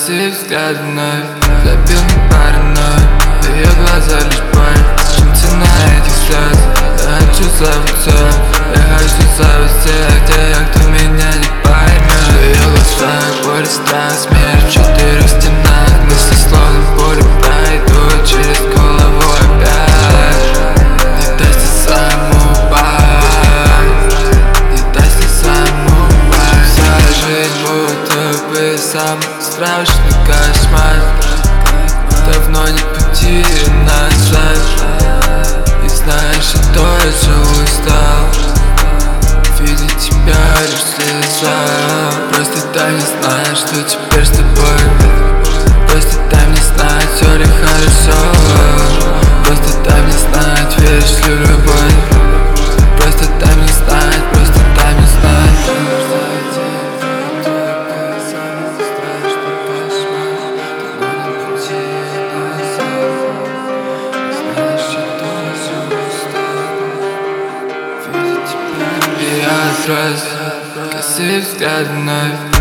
Косые взгляды вновь забил на паранойю. Ее глаза лишь боль. Чем цена этих слез? Я хочу забыться, я хочу забыться. Где я, кто меня не поймет? В ее глазах боль, страх, смерть в четырех стенах. Мысли словно пули пройдут через голову опять. Не дайте саму упасть, не дайте саму упасть. Вся жизнь будто бы самый страшный кошмар. Давно не пути назад. И знаешь, я тоже устал видеть тебя лишь в слезах. Просто дай мне знать, что теперь с тобой. Просто дай мне знать, все ли хорошо. Просто дай мне знать, веришь ли в любовь. Просто дай мне знать, просто дай мне знать. Я отрос, косые взгляды вновь